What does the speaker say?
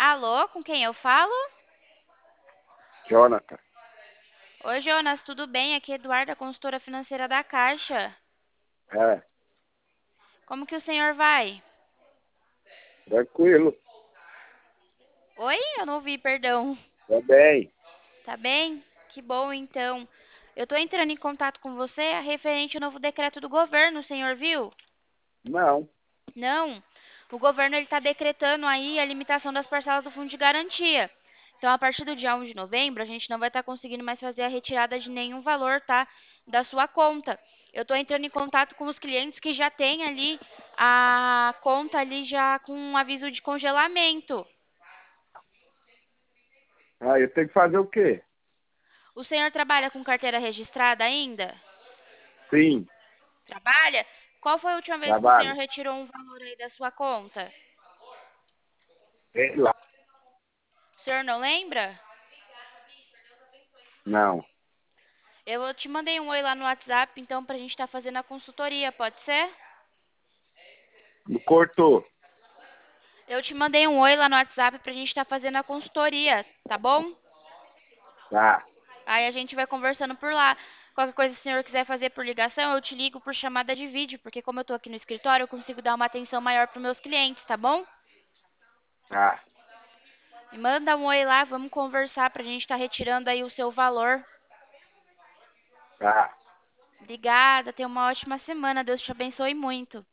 Alô, com quem eu falo? Jonathan. Oi, Jonas, tudo bem? Aqui é Eduarda, consultora financeira da Caixa. É, Como que o senhor vai? tranquilo, Oi? Eu não ouvi, perdão. tá bem. Tá bem? Que bom, então. Eu tô entrando em contato com você referente ao novo decreto do governo, o senhor viu? Não, Não. O governo ele está decretando aí a limitação das parcelas do fundo de garantia. Então, a partir do dia 1 de novembro, a gente não vai estar conseguindo mais fazer a retirada de nenhum valor, tá? Da sua conta. Eu estou entrando em contato com os clientes que já têm ali a conta ali já com um aviso de congelamento. eu tenho que fazer o quê? O senhor trabalha com carteira registrada ainda? Sim, Trabalha? Qual foi a última vez que o senhor trabalho. retirou um valor aí da sua conta? Sei lá. O senhor não lembra? Não, Eu te mandei um oi lá no WhatsApp, então, pra gente estar fazendo a consultoria, pode ser? me cortou. Eu te mandei um oi lá no WhatsApp pra gente estar fazendo a consultoria, tá bom? Tá, Aí a gente vai conversando por lá. Qualquer coisa que o senhor quiser fazer por ligação, eu te ligo por chamada de vídeo, porque como eu tô aqui no escritório, eu consigo dar uma atenção maior pros meus clientes, tá bom? tá, Me manda um oi lá, vamos conversar pra gente estar retirando aí o seu valor. tá. Obrigada, tenha uma ótima semana, Deus te abençoe muito.